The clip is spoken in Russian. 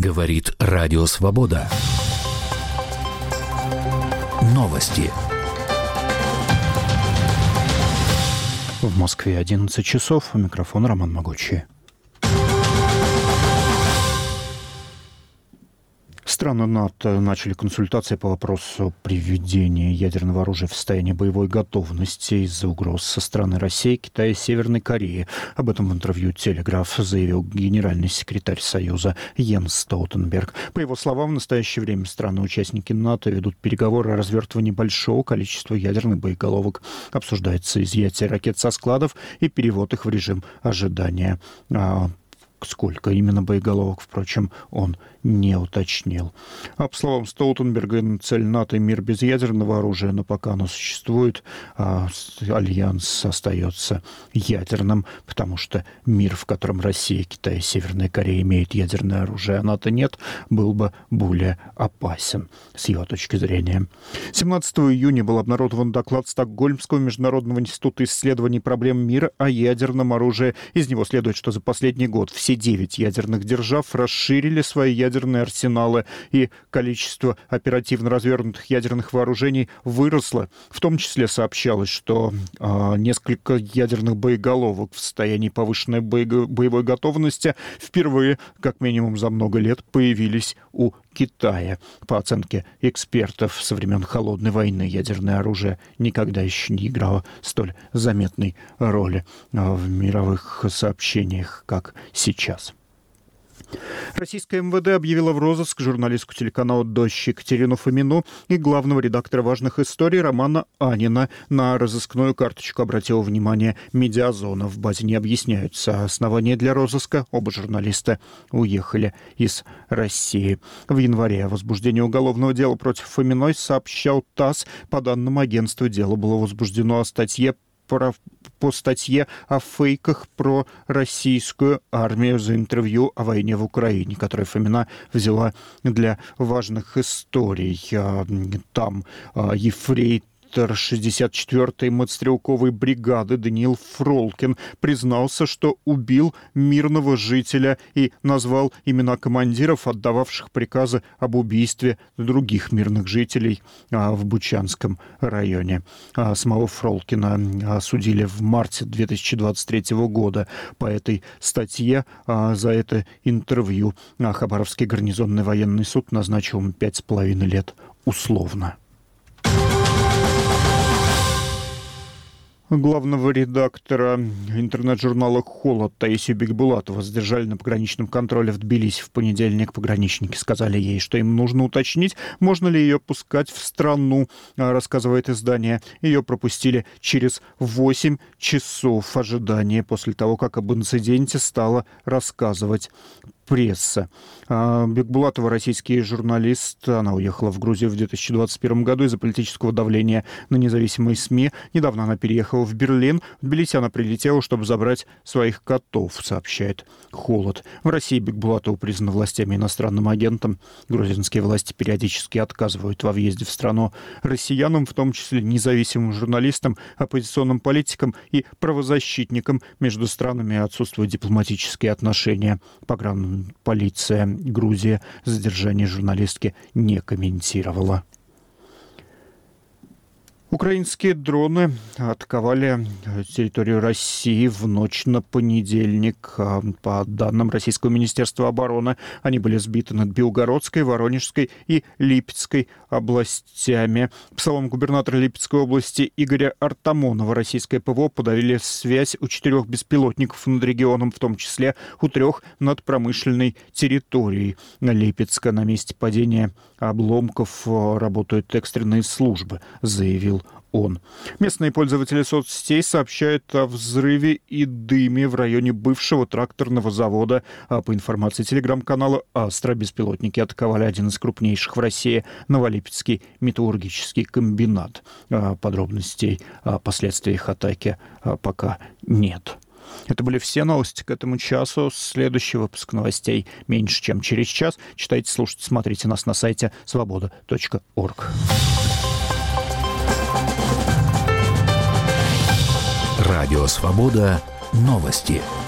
Говорит Радио Свобода. Новости. В Москве 11 часов. У микрофона Роман Могучий. Страны НАТО начали консультации по вопросу приведения ядерного оружия в состояние боевой готовности из-за угроз со стороны России, Китая и Северной Кореи. Об этом в интервью «Телеграф» заявил генеральный секретарь Союза Йенс Столтенберг. По его словам, в настоящее время страны-участники НАТО ведут переговоры о развертывании большого количества ядерных боеголовок. Обсуждается изъятие ракет со складов и перевод их в режим ожидания. Сколько именно боеголовок, впрочем, он не уточнил. А по словам Столтенберга, цель НАТО — мир без ядерного оружия, но пока оно существует, альянс остается ядерным, потому что мир, в котором Россия, Китай и Северная Корея имеют ядерное оружие, а НАТО нет, был бы более опасен с его точки зрения. 17 июня был обнародован доклад Стокгольмского международного института исследований проблем мира о ядерном оружии. Из него следует, что за последний год все 9 ядерных держав расширили свои ядерные арсеналы, и количество оперативно развернутых ядерных вооружений выросло. В том числе сообщалось, что несколько ядерных боеголовок в состоянии повышенной боевой готовности впервые, как минимум за много лет, появились у Китая. По оценке экспертов, со времен Холодной войны ядерное оружие никогда еще не играло столь заметной роли в мировых сообщениях, как сейчас. Российское МВД объявило в розыск журналистку телеканала «Дождь» Екатерину Фомину и главного редактора «Важных историй» Романа Анина. На разыскную карточку обратила внимание «Медиазона». В базе не объясняются основания для розыска. Оба журналиста уехали из России. В январе о возбуждении уголовного дела против Фоминой сообщал ТАСС. По данным агентства, дело было возбуждено по статье о фейках про российскую армию за интервью о войне в Украине, которое Фомина взяла для «Важных историй». Там ефрейтор 64-й мотострелковой бригады Даниил Фролкин признался, что убил мирного жителя и назвал имена командиров, отдававших приказы об убийстве других мирных жителей в Бучанском районе. Самого Фролкина осудили в марте 2023 года по этой статье. За это интервью Хабаровский гарнизонный военный суд назначил ему 5,5 лет условно. Главного редактора интернет-журнала «Холод» Таисию Бикбулатову задержали на пограничном контроле в Тбилиси в понедельник. Пограничники сказали ей, что им нужно уточнить, можно ли ее пускать в страну, рассказывает издание. Ее пропустили через 8 часов ожидания после того, как об инциденте стала рассказывать пресса. Бикбулатова — российский журналист. Она уехала в Грузию в 2021 году из-за политического давления на независимые СМИ. Недавно она переехала в Берлин. В Тбилиси она прилетела, чтобы забрать своих котов, сообщает «Холод». В России Бикбулатова признана властями иностранным агентом. Грузинские власти периодически отказывают во въезде в страну россиянам, в том числе независимым журналистам, оппозиционным политикам и правозащитникам. Между странами отсутствуют дипломатические отношения. Полиция Грузии задержание журналистки не комментировала. Украинские дроны атаковали территорию России в ночь на понедельник. По данным Российского министерства обороны, они были сбиты над Белгородской, Воронежской и Липецкой областями. По словам губернатора Липецкой области Игоря Артамонова, российское ПВО подавили связь у 4 беспилотников над регионом, в том числе у 3 над промышленной территорией Липецка. На месте падения обломков работают экстренные службы, заявил он. Местные пользователи соцсетей сообщают о взрыве и дыме в районе бывшего тракторного завода. По информации телеграм-канала «Астра», беспилотники атаковали один из крупнейших в России — Новолипецкий металлургический комбинат. Подробностей о последствиях атаки пока нет. Это были все новости к этому часу. Следующий выпуск новостей меньше, чем через час. Читайте, слушайте, смотрите нас на сайте svoboda.org. Радио «Свобода». Новости.